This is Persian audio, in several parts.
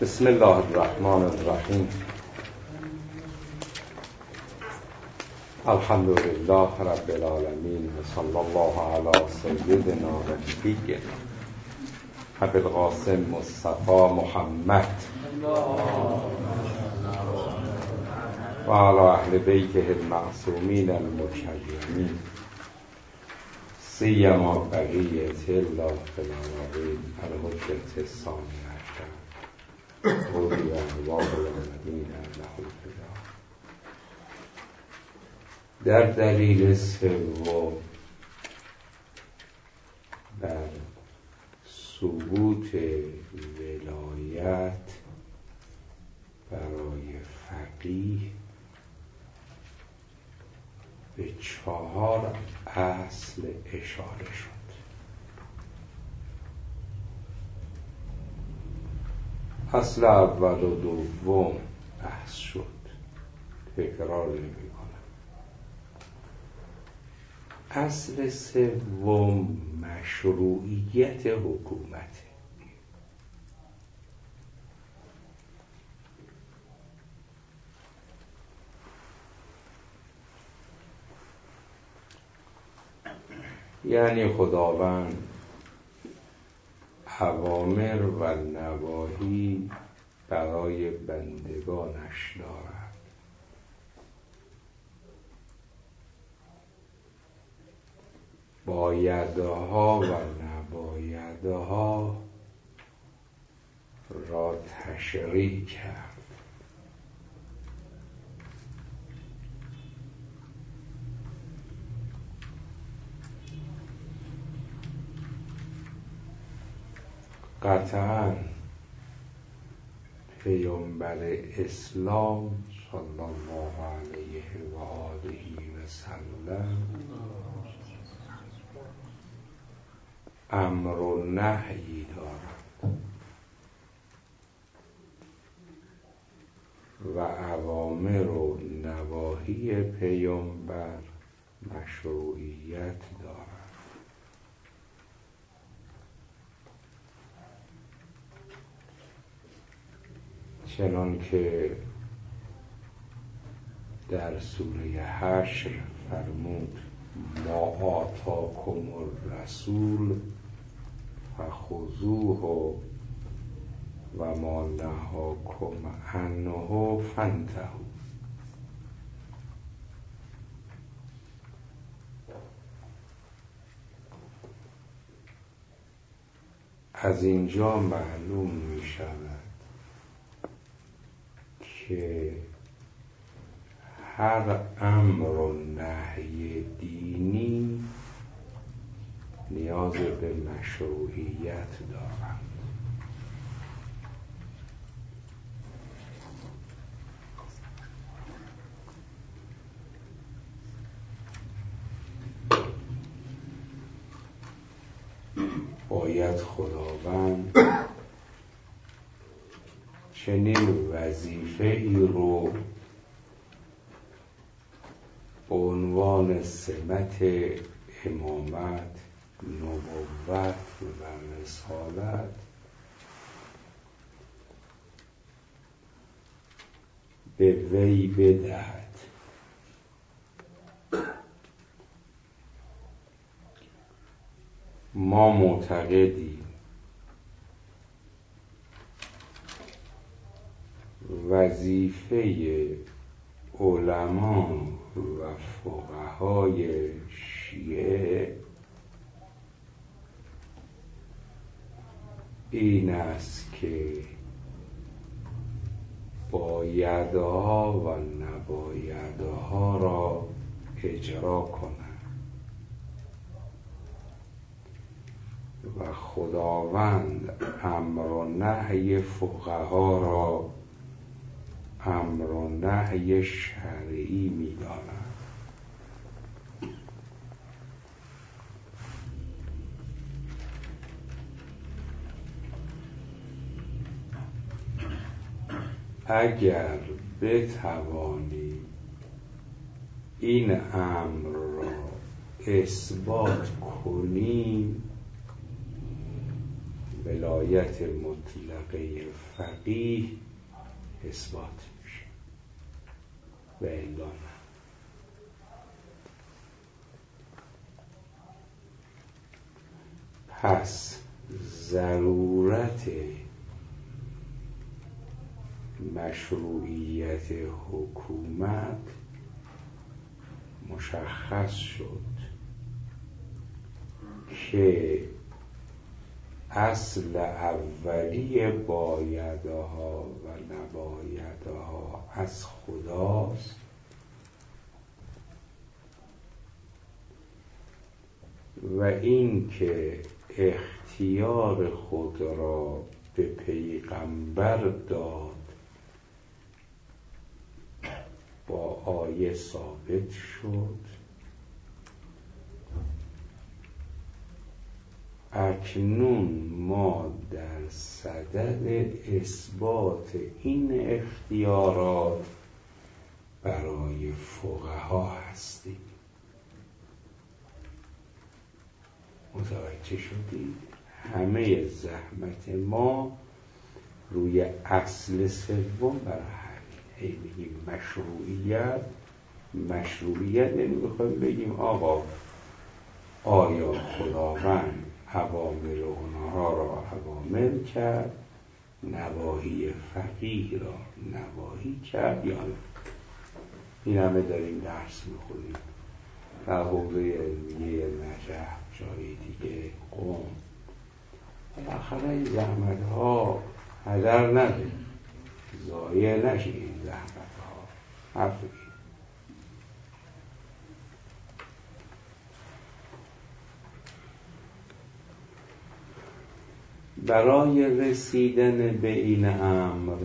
بسم الله الرحمن الرحیم. الحمد لله رب العالمین و صلی الله علی سیدنا و نبینا ابی القاسم مصطفی محمد و علی اهل بیته المعصومین المکرمین سیما بقیة الله فی الارضین الحجة الثانی عشر قولی ارواح العالمین له الفدا. در دلیل سوم بر ثبوت ولایت برای فقیه به 4 اصل اشاره شد. اصل اول و دوم بحث شد، تکرار نمی کنم. اصل سوم مشروعیت حکومت. یعنی خداوند اوامر و نواهی برای بندگانش دارد. بایدها و نبایدها را تشریع کرد. قطعاً پیامبر اسلام صلی الله علیه و آله و سلم امر و نهی دارد و اوامر و نواهی پیامبر مشروعیت دارد. چنان که در سوره حشر فرمود ما آتاکم الرسول فخذوه و ما نهاکم عنه فانتهوا. از اینجا معلوم می شود که هر امر و نهی دینی نیاز به مشروعیت دارد. باید خداوند چنین وظیفه‌ای رو به عنوان سمت امامت، نبوت و رسالت به وی بدهد. ما معتقدیم وظیفه علما و فقهای شیعه این است که بایدها و نبایدها را اجرا کنند و خداوند امر و نهی فقها را امر و نهی شرعی می داند. اگر بتوانی این امر را اثبات کنی ولایت مطلقه فقیه اثبات میشه و الا نه. پس ضرورت مشروعیت حکومت مشخص شد که اصل اولی بایدها و نبایدها از خداست و این که اختیار خود را به پیغمبر داد با آیه ثابت شد. اکنون ما در صدد اثبات این اختیارات برای فقها هستیم. متوجه شدید؟ همه زحمت ما روی اصل سوم برای همین. میگیم مشروعیت یعنی بخوایم بگیم آقا آیا خداوند اوامر اونها را اوامر کرد، نواهی فقیه را نواهی کرد یا نه؟ این همه داریم درس میخونیم در حوزه علمیه نجف، جای دیگه، قم. بالاخره این زحمت ها هدر نده، ضایع نشه این زحمت ها. حرفی برای رسیدن به این امر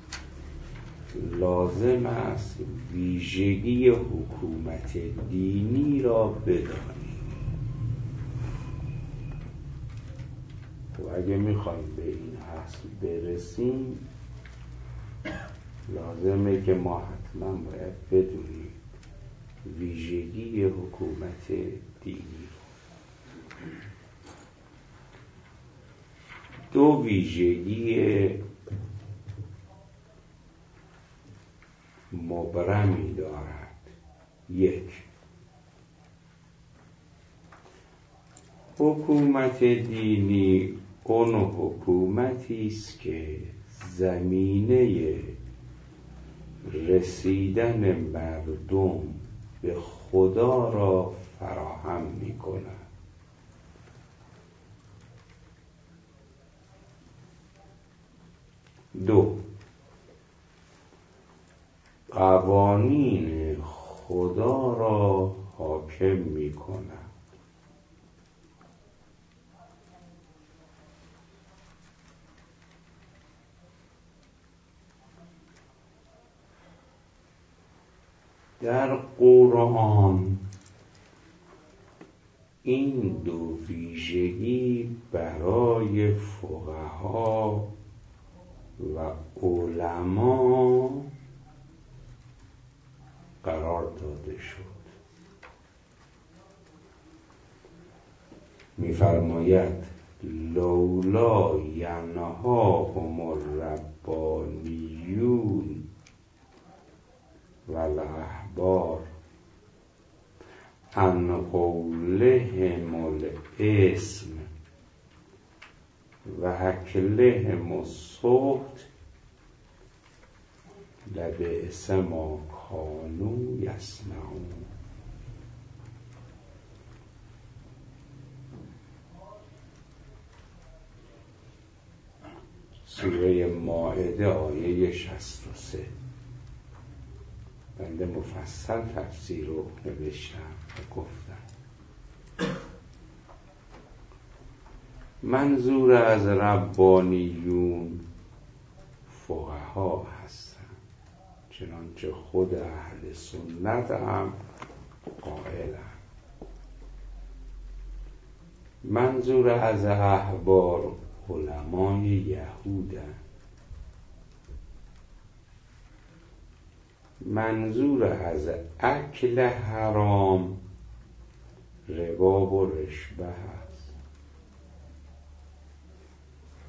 لازم است ویژگی حکومت دینی را بدانیم. و اگه میخوایم به این اصل برسیم لازمه که ما حتما باید بدونیم ویژگی حکومت دینی را. دو ویژگی مبرمی دارد. یک، حکومت دینی اون حکومتی است که زمینه رسیدن مردم به خدا را فراهم می‌کند. دو، قوانین خدا را حاکم می‌کند. در قرآن این دو ویژگی برای فقها و علما قرار داده شد. می‌فرماید لولا ینهاهم الربانیون و الاحبار عن قولهم الاسم و اکلهم السحت لبئس ما کانوا یصنعون. سوره مائده آیه 63. بنده مفصل تفسیر رو نوشتم و گفتم منظور از ربانیون فقها هستند، چنانچه خود اهل سنت هم قائلند. منظور از احبار علمای یهودند. منظور از اکل حرام ربا و رشوه است.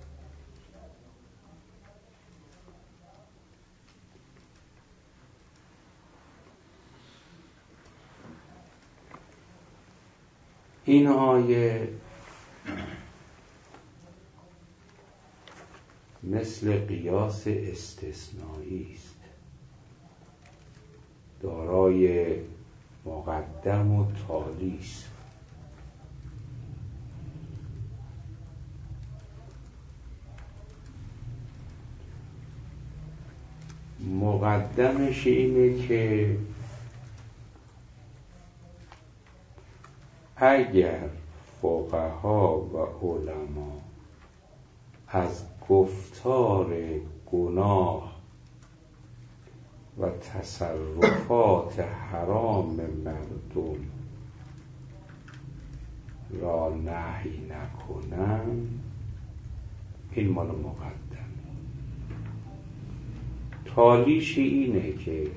این آیه مثل قیاس استثنایی است، دارای مقدم و تالی است. مقدمش اینه که اگر فقها و علما از گفتار گناه و تصرفات حرام مردم را نهی نکنن، این مال مقدم. تالیش اینه که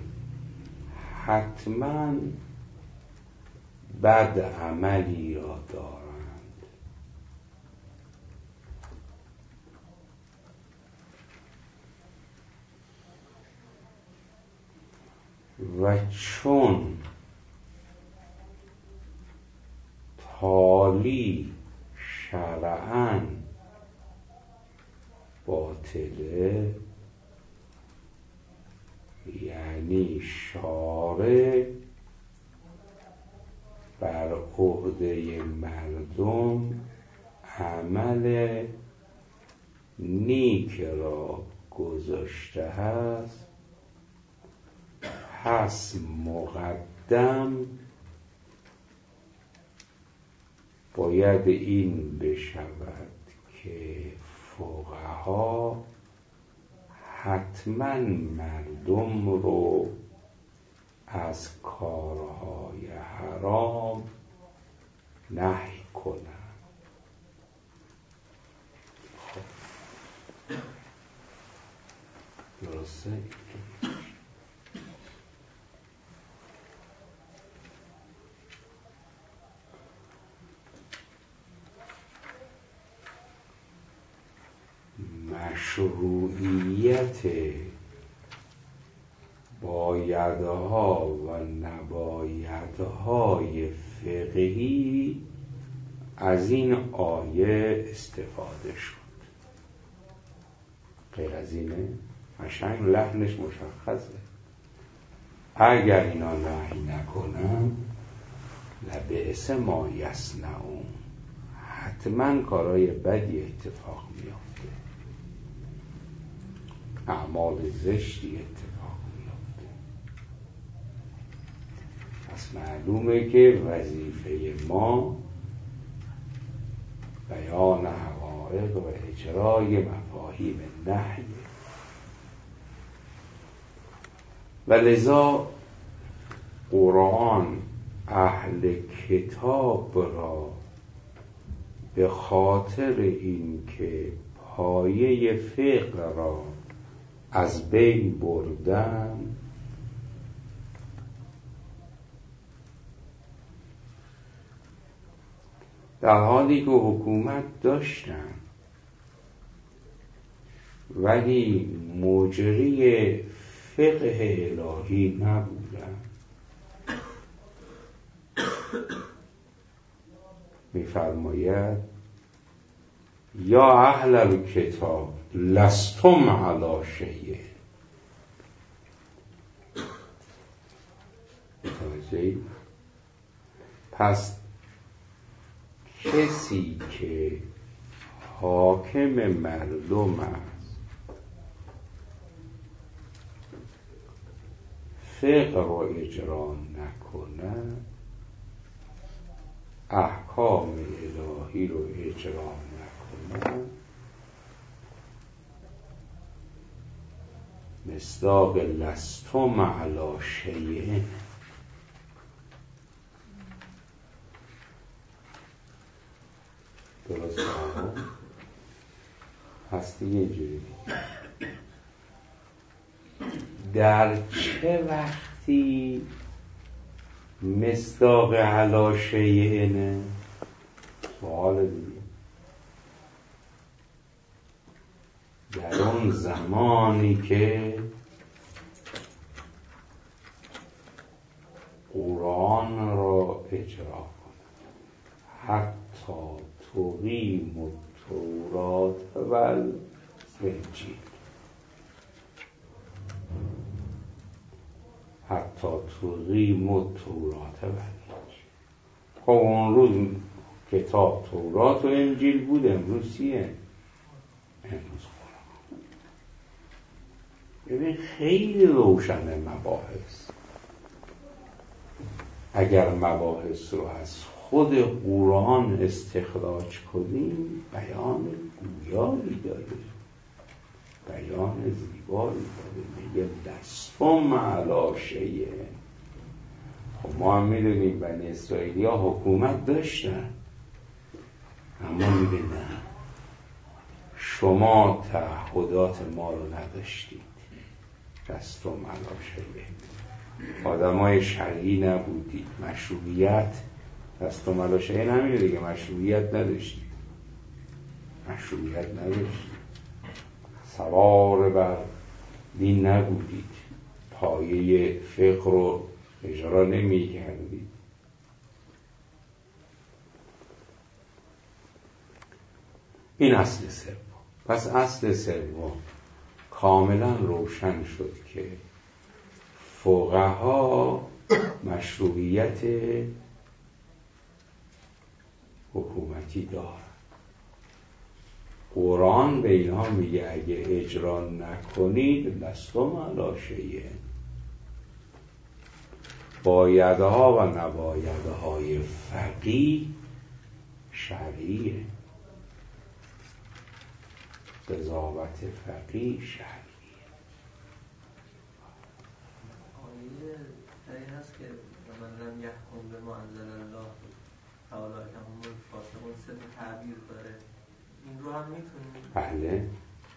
حتما بد عملی را دارند و چون تالی شرعاً باطله، یعنی شارع بر عهده مردم عمل نیک را گذاشته است، پس مقدم باید این بشود که فقها حتما مردم رو از کارهای حرام نهی کنند. درسته؟ مشروعیت بایدها و نبایدهای فقهی از این آیه استفاده شد. غیر از اینه قشنگ لحنش مشخصه. اگر اینا نهی نکنن لبئس ما یصنعون، حتما کارهای بدی اتفاق میافته، اعمال زشتی اتفاق میافته. پس معلومه که وظیفه ما بیان حقایق و اجرای مفاهیم نهی و لذا قرآن اهل کتاب را به خاطر این که پایه فقه را از بین بردن در حالی که حکومت داشتن ولی مجری فقه الهی نبودن، می‌فرماید یا اهل الکتاب لستم علی شیء. پس کسی که حاکم مردم است فقه رو اجرا نکنه، احکام الهی رو اجرا نکنه، مصداق لستم علی شیء. درست آقا؟ هستی اینجوری در چه وقتی مصداق علی شیء نه؟ سوال دیگه. در اون زمانی که قرآن را اجرا کنه، حتی تقیم التوراة والانجیل، حتی تقیم التوراة والانجیل. خب اون روز کتاب تورات و انجیل بود، امروز چیه؟ امروز قرآن. ببین خیلی روشن مباحث. اگر مباحث رو از خود قرآن استخراج کنیم بیان گویایی داره، بیان زیبایی داره. میگه لستم علی شیء. خب ما هم میدونیم بنی اسرائیلی ها حکومت داشتن، اما میگه نه، شما تعهدات ما رو نداشتید. لستم علی شیء. آدمای شرعی نبودید. مشروعیت لستم علی شیء نمیده دیگه، مشروعیت نداشتید. مشروعیت نداشتید. سوار بر دین نبودید. پایه فقه رو اجرا نمی کردید. این اصل سوم. پس اصل سوم کاملا روشن شد که فقها مشروعیت حکومتی دارد. قرآن به اینها میگه اگه اجرا نکنید لستم علی شیء. بایدها و نبایدهای فقیه شرعیه. قضاوت فقیه شرعیه. آیه این هست که من لم یحکم بما انزل الله تعالی که همون فاسقون سه تعبیر داره، این رو هم میتونیم؟ بله.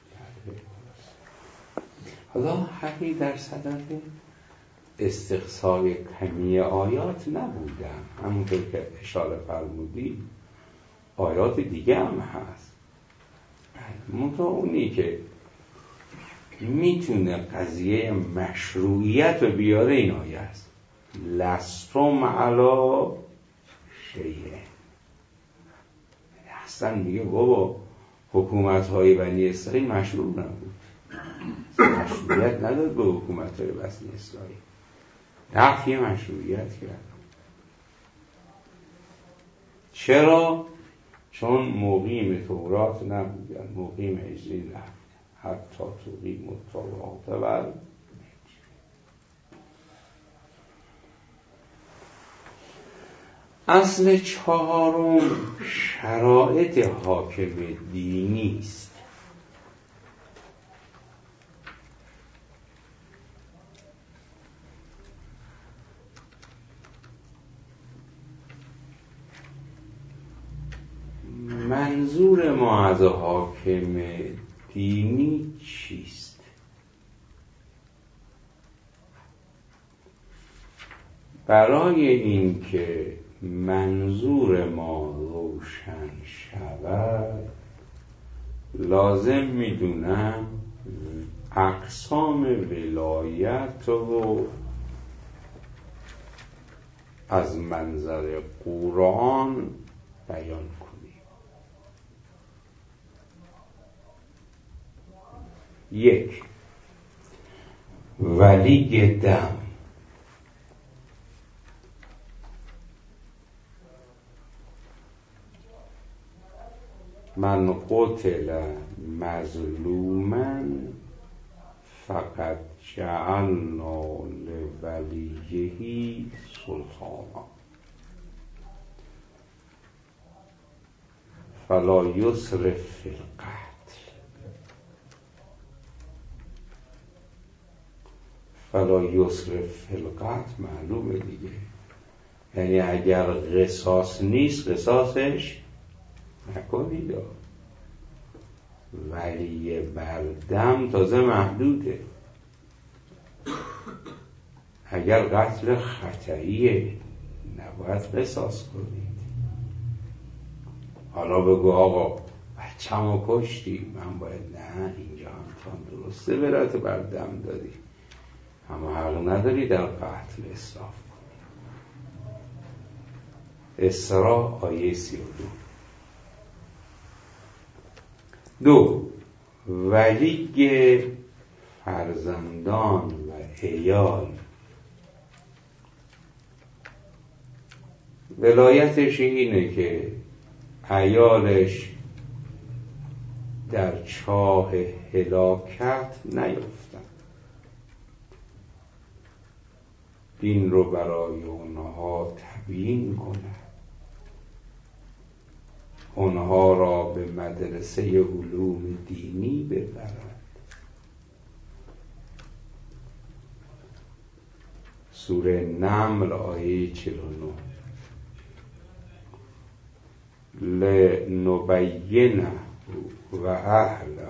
حالا حقی در صدف استقصای کمی آیات نبودم، همونطور که اشاره فرمودی آیات دیگه هم هست. منطقه اونی که میتونه قضیه مشروعیت رو بیاره این آیه است. لستم علی شیء. اصلا میگه بابا حکومت های بنی اسرائیل مشروع نبود، مشروعیت نداد به حکومت های بنی اسرائیل، نفی مشروعیت کرد. چرا؟ چون مقیم تورات نبودن، مقیم انجیل نبودن. حتی تقیم التوراة والانجیل. اصل چهارم شرایط حاکم دینی است. منظور ما از حاکم دینی چیست؟ برای اینکه منظور ما روشن شود لازم میدونم اقسام ولایت رو از منظر قرآن بیان کنیم. یک، ولی دم. من قتل مظلوما فقط جعلنا لولیه سلطانا فلا یسرف فی القتل فلا یسرف فی القتل. معلومه دیگه، یعنی اگر قصاص نیست قصاصش نکنید. ولی بردم تازه محدوده. اگر قتل خطئیه نباید قصاص کنید. حالا بگو آقا بچه‌مو کشتی، من باید، نه، اینجا هم درسته برات بردم دادی، اما حق نداری در قتل اسراف کنی. اسراء آیه 32. 2. ولی فرزندان و عیال، ولایتش اینه که عیالش در چاه هلاکت نیفتن، دین رو برای اونها تبیین کنه، اونها را به مدرسه علوم دینی ببرد. سوره نمل آیه 49. لنبینه و اهله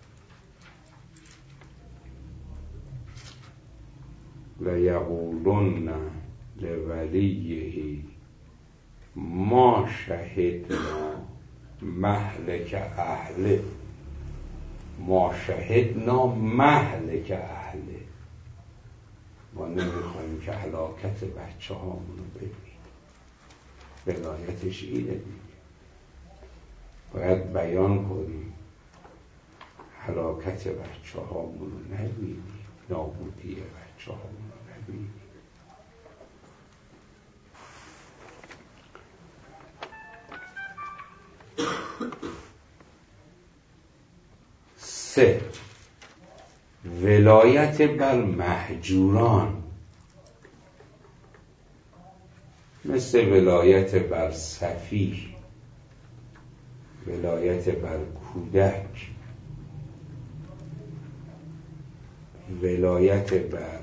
لیقولن لولیه ما شهدنا مهلک اهله. ما شهدنا مهلک اهله، ما نمیخوایم که هلاکت بچه هامونو ببینیم. ولایتش اینه دیگه، باید بیان کنیم هلاکت بچه هامونو نبینیم، نابودی بچه هامونو نبینیم. سه، ولایت بر مهجوران، مثل ولایت بر سفیه، ولایت بر کودک، ولایت بر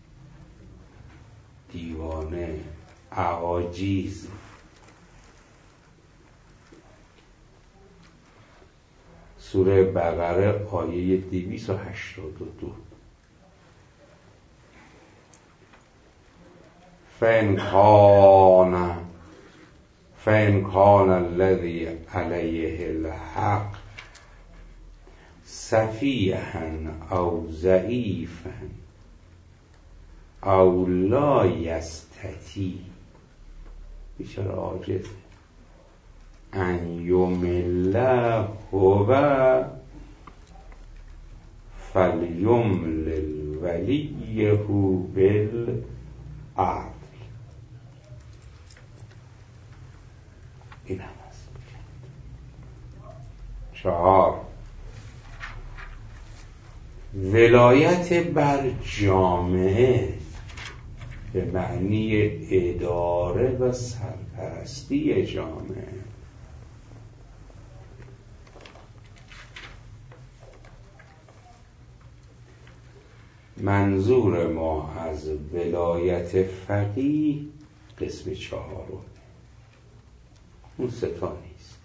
دیوانه، عواجیز. سوره بقره آیه 282. فإن كان الذي عليه الحق سفیها او ضعیفا او لا یستطیع، بیچاره عاجز، ان یمل هو فلیملل ولیه بالعدل. این هم هست. 4. ولایت بر جامعه به معنی اداره و سرپرستی جامعه. منظور ما از ولایت فقیه قسم 4، اون 3 تا نیست.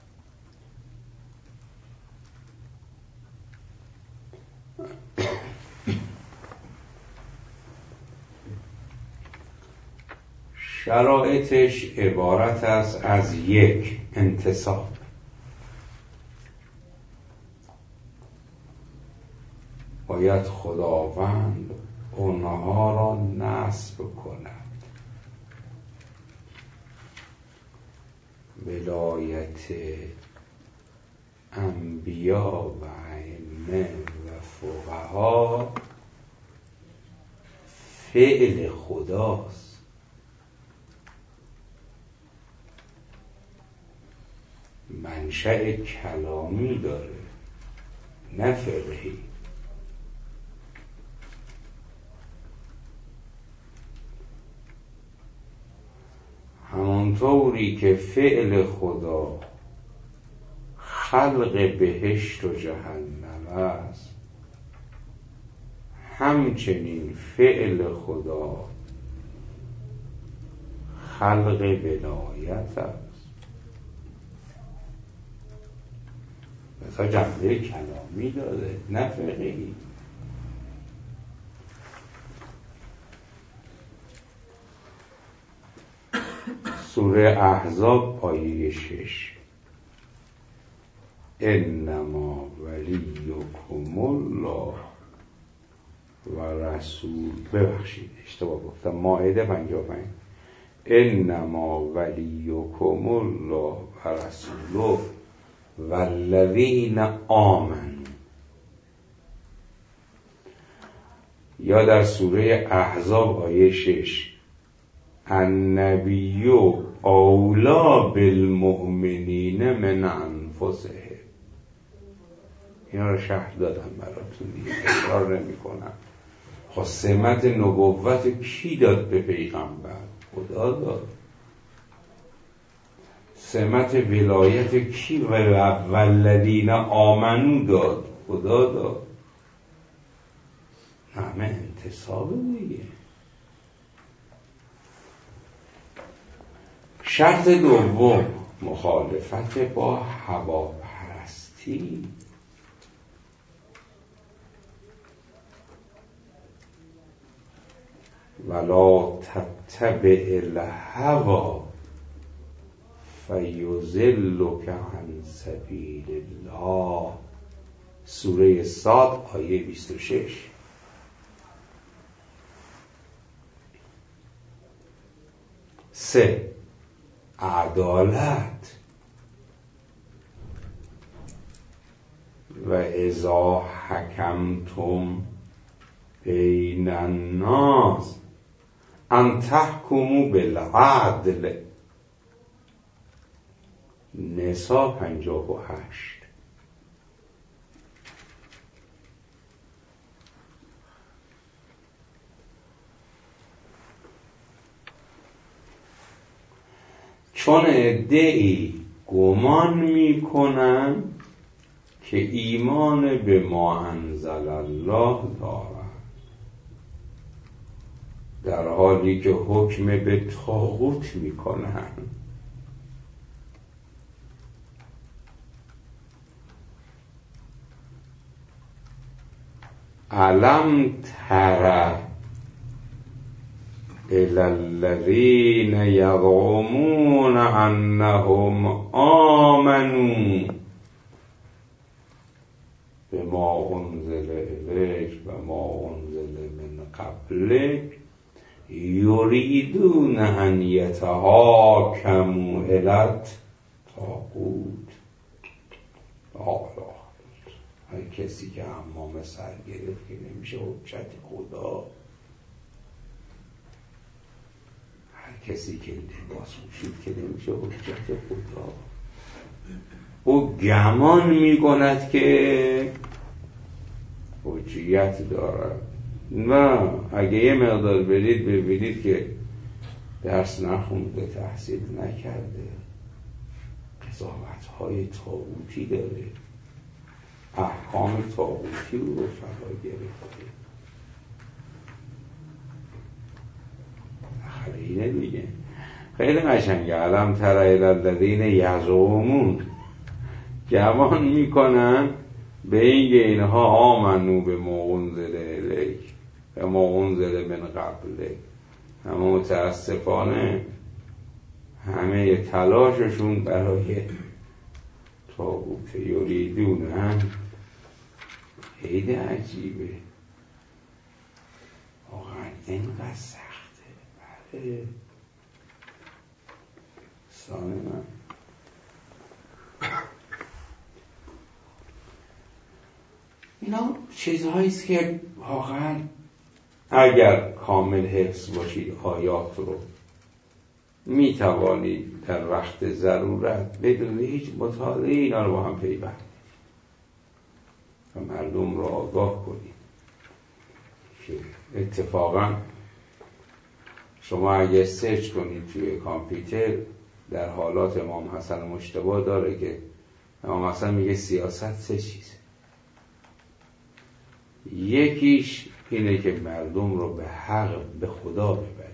شرایطش عبارت است از 1. انتصاب، باید خداوند اونها را نصب کند. ولایت انبیا و ائمه و فقها فعل خداست، منشأ کلامی داره نه فقهی. همانطوری که فعل خدا خلق بهشت و جهنم است، همچنین فعل خدا خلق ولایت است. مثلا جنبه کلامی داره نه فقهی. سوره احزاب آیه 6. انما ولیکم الله و رسول، ببخشید اشتباه گفتم، مائده 55. انما ولیکم الله و رسوله والذین آمنوا. یا در سوره احزاب آیه 6 النبی اولا بالمؤمنین من انفسهم. اینا رو شرح دادم براتون دیگه، تکرار نمی کنم. خب سمت نبوت کی داد به پیغمبر؟ خدا داد. سمت ولایت کی و والذین آمنو داد؟ خدا داد. همه انتصاب دیگه. شرط دوم مخالفت با هواپرستی. ولا تتبع الهوا فیضلک عن سبیل الله. سوره صاد آیه 26. سه، عدالت. و اذا حکمتم بین الناس ان تحکموا بالعدل. نساء 58. چون عده‌ای گمان میکنن که ایمان به ما انزل الله دارند، در حالی که حکم به طاغوت میکنند. الم تر الی الذین یزعمون انهم آمنوا بما انزل الیک و ما انزل من قبلک یریدون ان یتحاکموا الی الطاغوت. هر کسی که حمام سر گرفت که نمیشه حجت خدا. هر کسی که لباس پوشید که نمیشه حجت خدا. او گمان میکند که حجیت دارد. نه، اگه یه مقدار برید ببینید که درس نخونده، تحصیل نکرده، قضاوت‌های طاغوتی داره، احکام طاغوتی رو فرا گرفته. خیلی دیگه خیلی قشنگه. الم تر الی الذین یزعمون، گمان میکنن به اینکه اینها آمنو به ما انزل الیک و ما انزل من قبلک، اما متاسفانه همه تلاششون برای طاغوت. یریدون خیلی عجیبه واقعا، اینقدر سخته. بله سانه من اینا چیزهاییست که واقعا اگر کامل حفظ باشید آیات رو می توانید در وقت ضرورت بدون هیچ مطالعه اینا رو با هم پیوند و مردم رو آگاه کنید که اتفاقا شما اگه سرچ کنید توی کامپیوتر در حالات امام حسن مجتبی داره که امام حسن میگه سیاست سه چیزه. یکیش اینه که مردم رو به حق به خدا ببری،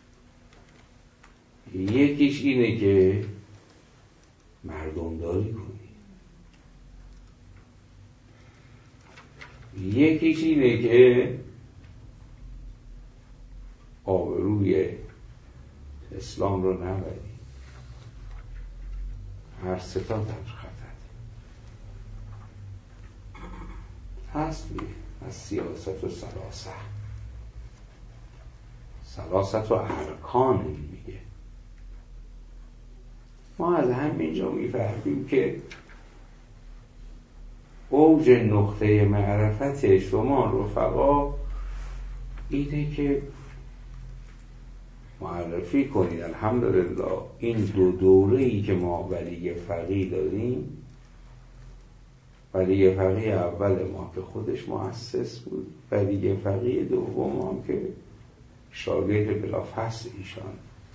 یکیش اینه که مردم داری کنی، یکیش اینه که آبروی اسلام رو نبری. هر سه تا در خطر هست. از سیاست و سلاست و ارکان میگه ما از همینجا میفهمیم که اوج نقطه معرفت شما رفقا اینه که معرفی کنید الحمدلله این دو دوره‌ای که ما ولی فقیه داریم، ولی فقیه اول ما که خودش مؤسس بود، ولی فقیه دوم هم که شاگرد بلافاصله ایشان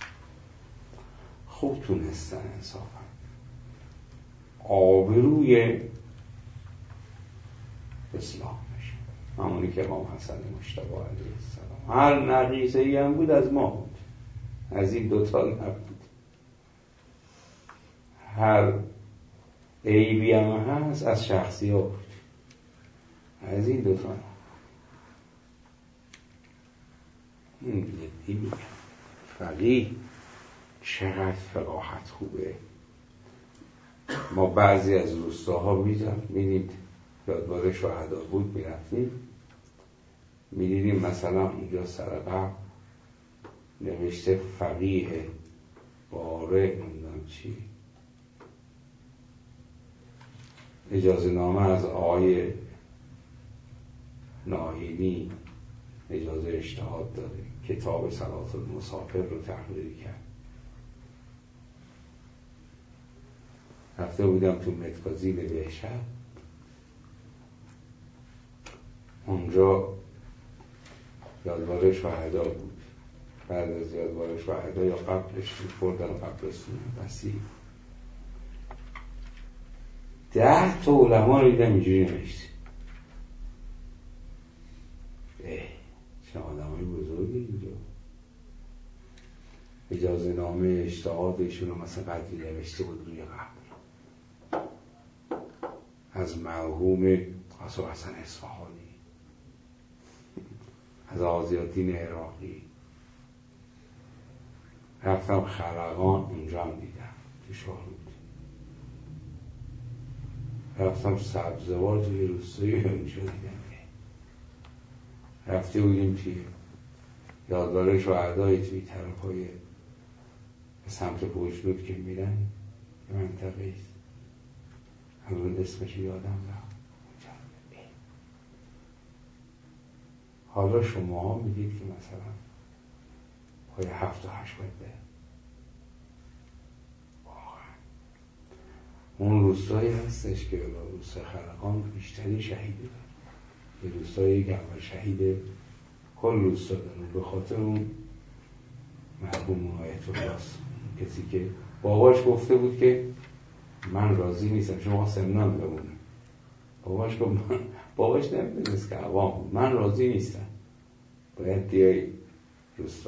خوب تونستن انصافا آبروی اسلام بشه، همونی که امام حسن مجتبی علیه السلام هر نقیصه ای هم بود از ما بود، از این دوتا نبود. هر عیبی هم هست از شخصی ها بود، از این دوتا نبود. این جدی میگم فقیه چقدر فقاهت خوبه. ما بعضی از روستاها میدید یادواره شهدا بود، میرفتیم میدیدیم مثلا اونجا سرقه نوشته فقیه باره نمیدونم چی، اجازه نامه از آقای ناهینی اجازه اجتهاد داره، کتاب صلات المسافر رو تحریر کرد. رفته بودم تو متکازیل بهشت، اونجا یادواره شهدا بود. بعد از یادواره شهدا یا قبلش بردن قبرستون وسیع 10 تا علما رو دیدم اینجوری نوشته. چه آدمای بزرگی اینجا، اجازه نامه اجتهادشون رو مثلا قدری نوشته بود روی قبر از مرحوم قاسم حسن اصفهانی، از آزیالدین عراقی. رفتم خرقان اونجا هم دیدم تو شاهرود، رفتم سبزوار توی روستایی اونجا دیدم. رفته بودیم توی یادواره شهدای توی طرف های سمت پوشلود که میرن یه منطقه ایست، همون اسمش یادم رفت. حالا شما ها میگید که مثلا پای 7 و 8 متر واقعا اون روستایی هستش که روستای خرقان بیشتری شهید داره، یه روستایی که اول شهید کل روستا داره به خاطر اون مرحوم آیت الله، کسی که باباش گفته بود که من راضی نیستم شما سمنان بمونه. باباش گفت باباش نمیدونست که عوام بود، من راضی نیستم، باید بیای روستا.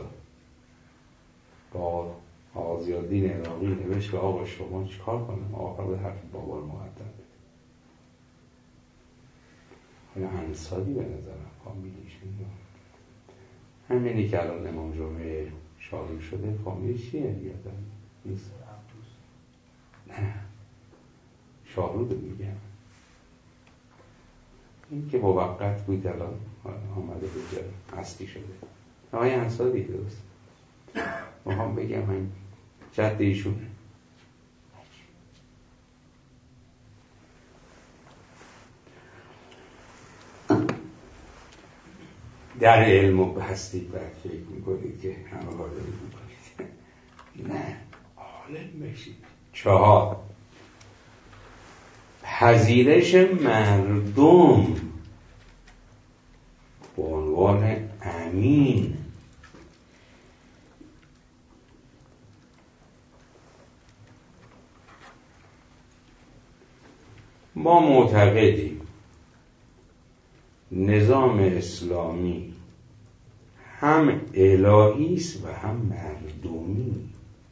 با آزیالدین عراقی نوشت که آقا شما چیکار کنم، آقا به حرف بابا رو مقدم بده. حالا انصاری به نظرم فامیلیشون همینی که الان امام جمعه شاغل شده فامیلیش چیه؟ یادم نیست. نه شاهرود میگم، این که موقت بود الان آمده بود اصلی شده. آقای انصاری درست میخوام بگم من جد ایشونه. در علم و هستید باید فکر میکنید که همه عالم میکنید، نه عالم بشید. 4 پذیرش مردم به عنوان امین. ما معتقدیم نظام اسلامی هم الهی است و هم مردمی.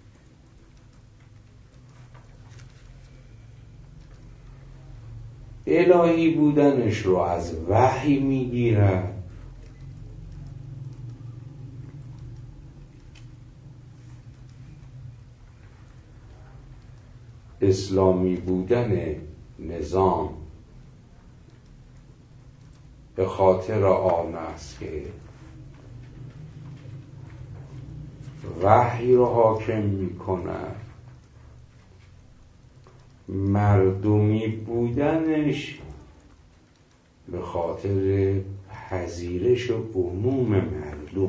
الهی بودنش رو از وحی میگیرد، اسلامی بودن نظام به خاطر آن است که وحی رو حاکم می کند مردمی بودنش به خاطر پذیرش عموم مردم.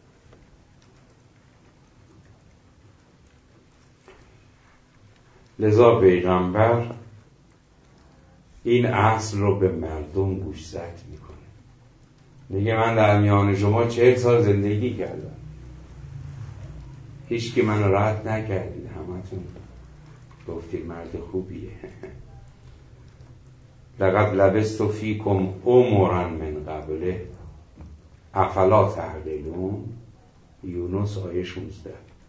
لذا پیغمبر این اصل رو به مردم گوشزد میکنه. میگه من در میان شما 40 سال زندگی کردم، هیچ کی منو رد نکردید، همتون گفتید مرد خوبیه. لقد لبثت فیکم عمرا من قبله افلا تعقلون، یونس آیه 16.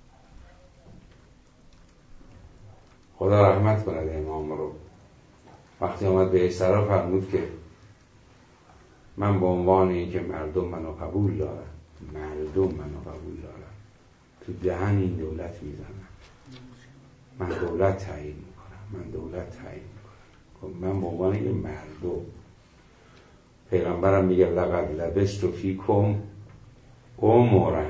خدا رحمت کند امام رو. وقتی آمد به اسرا فرمود که من به عنوان اینکه مردم منو قبول دارن، تو دهن این دولت میزنم، من دولت تعیین میکنم. من به عنوان اینکه مردم، پیغمبرم میگه لقد لبثت فیکم عمرا.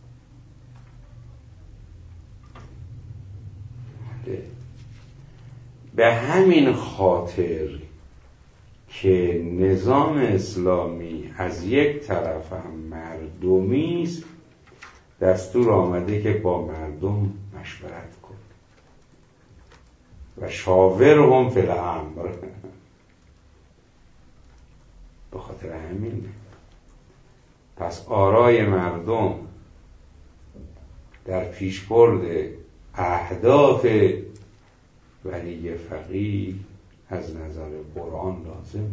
به همین خاطر که نظام اسلامی از یک طرف هم مردمی است، دستور آمده که با مردم مشورت کن و شاورهم فی الامر. به خاطر همین پس آرای مردم در پیشبرد اهداف ولی فقیه از نظر قرآن لازم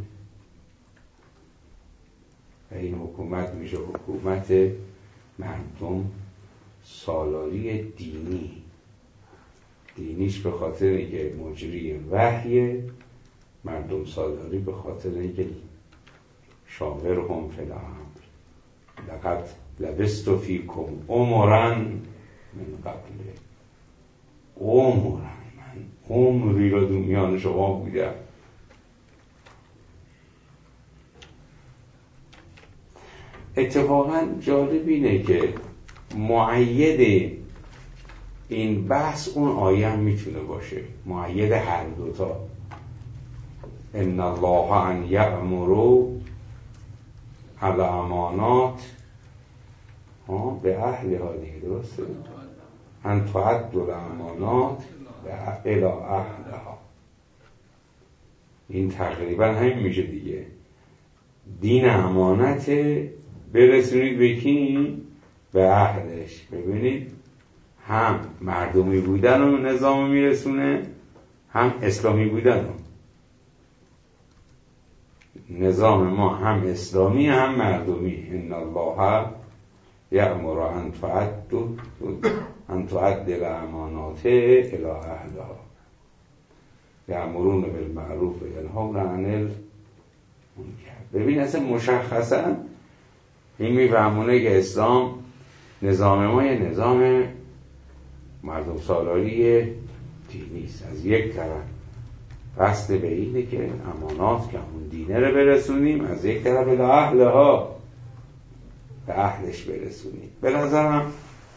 و این حکومت میشه حکومت مردم سالاری دینیش به خاطر اینکه مجری وحی، مردم سالاری به خاطر اینکه شاورهم فی الامر. لقد لبثت فیکم عمرا من قبله. عمرا، من عمری را میان شما بودم. اتفاقا جالب اینه که مؤید این بحث اون آیه هم میتونه باشه، مؤید هر دوتا. ان الله ان یأمر الامانات به اهلها، دیگه درسته، ان تعد الامانات الى اهلها. این تقریبا همین میشه دیگه. دین امانت برسونید به کی؟ به اهلش. ببینید هم مردمی بودن و نظام میرسونه، هم اسلامی بودن و. نظام ما هم اسلامی هم مردمی. ان الله یأمر ان تعد الامانات الی اهلها یأمرون بالمعروف و ینهون عن المنکر. ببین اصلا مشخصا این میفهمونه که اسلام نظام ما یه نظام مردم سالاری دینی است. از یک طرف قصد به اینه که امانات که همون دینه رو برسونیم، از یک طرف به اهلها، به اهلش برسونیم. به نظرم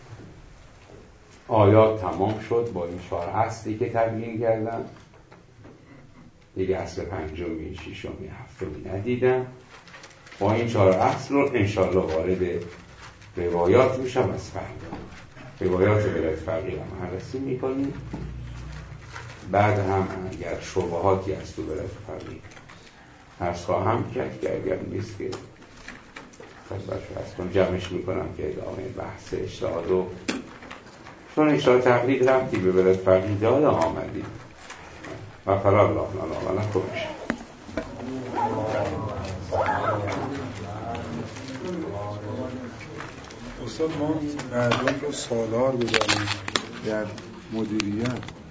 آیات تمام شد با این 4 اصلی که تبیین کردم. دیگه اصل 5، 6، 7 ندیدم. با این 4 اصل رو انشاءالله وارد روایات میشم. از فردا روایات ولایت فقیه هم بررسی میکنیم. بعد هم اگر شبهاتی از تو ولایت فقیه عرض خواهم کرد که اگر نیست که از جمعش میکنم که ادامه بحث اجتهاد رو، چون اجتهاد تقلید ربطی به ولایت فقیه داده آمدیم و فرار الله لنا و لکم. استاد ما مردم رو سالار بذاریم در مدیریت